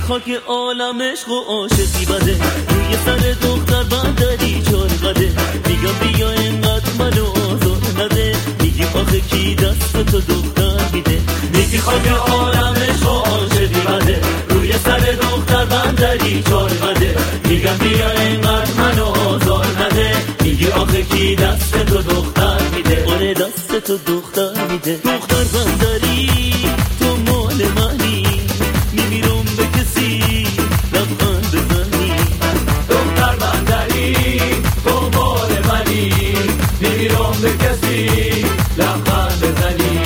خاک عالم عشق و عاشقی بده، روی سر دختر بندری چار قده. میگم بیا اینقدر منو آزار نده، میگی آخه کی دست تو دختر میده. میگی خاک عالم عشق و عاشقی بده، روی سر دختر بندری چار قده. میگم بیا اینقدر منو آزار نده، میگی آخه کی دست تو دختر میده. آره دست تو دختر میده. دختر بندری تو مال منی، نمیرم به کسی لبخند بزنی. دختر بندری تو مال منی، نمیرم به کسی لبخند بزنی.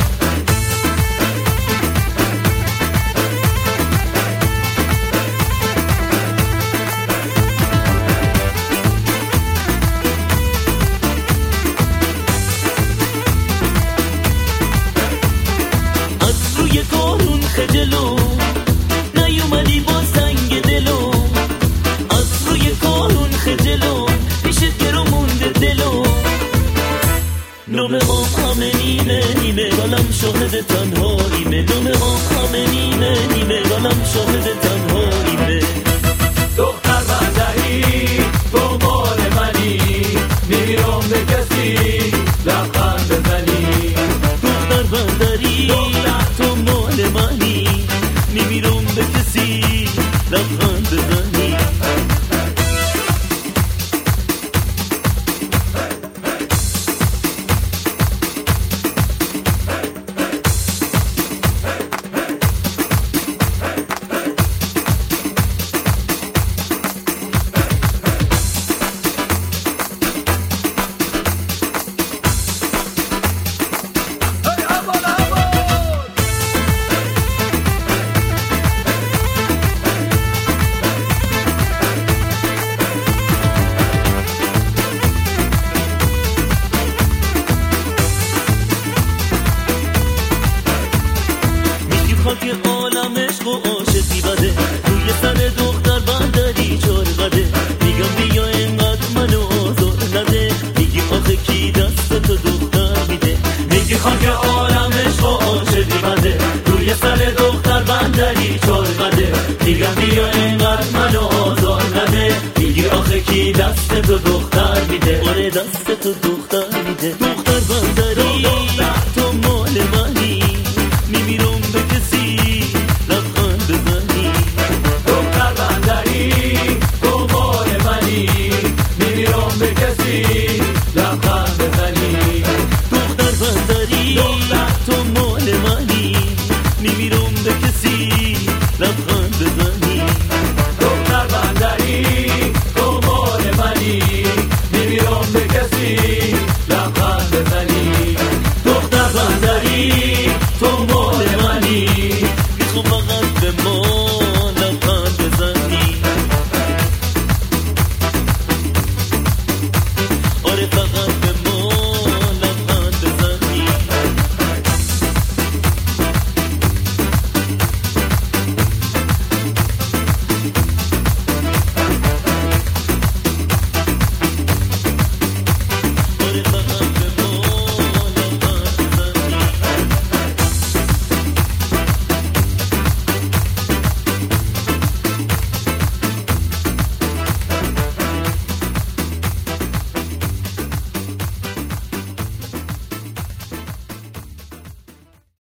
از روی کارون خجلو نیومدی با سنگ دلو، از روی کارون خجلو پیشت گرو مونده دلو. نومه همه نیمه نیمه گلم شاهد تنهاییمه. نومه همه نیمه نیمه گلم شاهد تنهاییمه. دختر بندری تو مال منی، نمیرم به کسی لبخند بزنی. دختر بندری تو مال منی، نمیرم به کسی لبخند بزنی. خاک عالم عشق و عاشقی بده، روی سر دختر بندری چار قده. میگم بیا اینقدر منو آزار نده، میگی آخه کی دست تو دختر میده. میگی خاک عالم عشق و عاشقی بده، روی سر دختر بندری چار قده. میگم بیا اینقدر منو آزار نده، میگی آخه کی دست تو دختر میده. آره دست تو دختر میده. دختر بندری